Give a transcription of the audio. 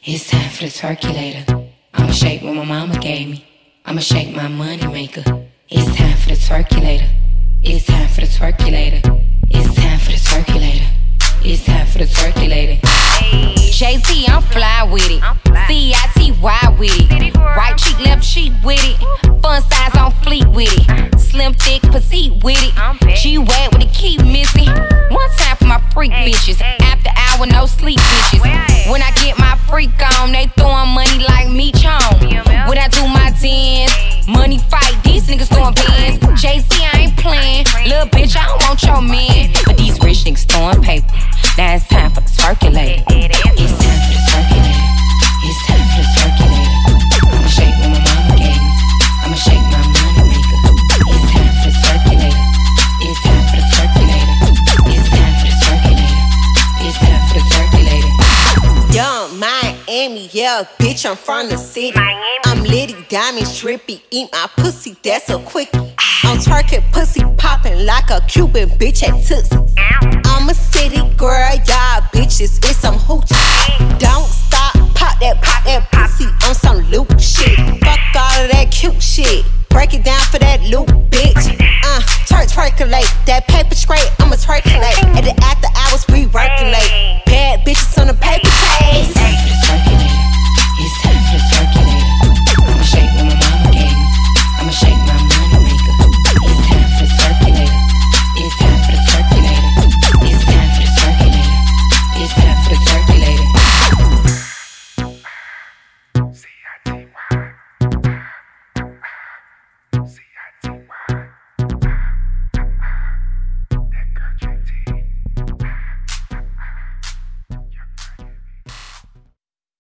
It's time for the circulator. I'ma shake what my mama gave me. I'ma shake my money maker. It's time for the circulator. It's time for the circulator. It's time for the circulator. It's time for the circulator. JT, I'm fly with it. CITY with it. Right cheek, left cheek with it. Fun size on fleet with it. Slim, thick, petite with it. G-Wag with the key missing. One time for my freak bitches. After hour, no sleep bitches. When I get my freak on, they throwing money like me chong. When I do my dance, money fight, these niggas throwing bands. JC, I ain't playing. Little bitch, I don't want your man. But these rich niggas throwing paper. Now it's time for the circulator. It's time for the circulator. It's time for the circulator. I'ma shake what my mama gave me. I'ma shake my money maker. It's time for the circulator. It's time for the circulator. It's time for the circulator. It's time for the circulator. Young Miami, yeah, bitch, I'm from the city. I'm litty, diamond, trippy, eat my pussy, that's a quickie. I'm twerking, pussy popping like a Cuban bitch at Tootsie. I'm a city girl, y'all bitches, it's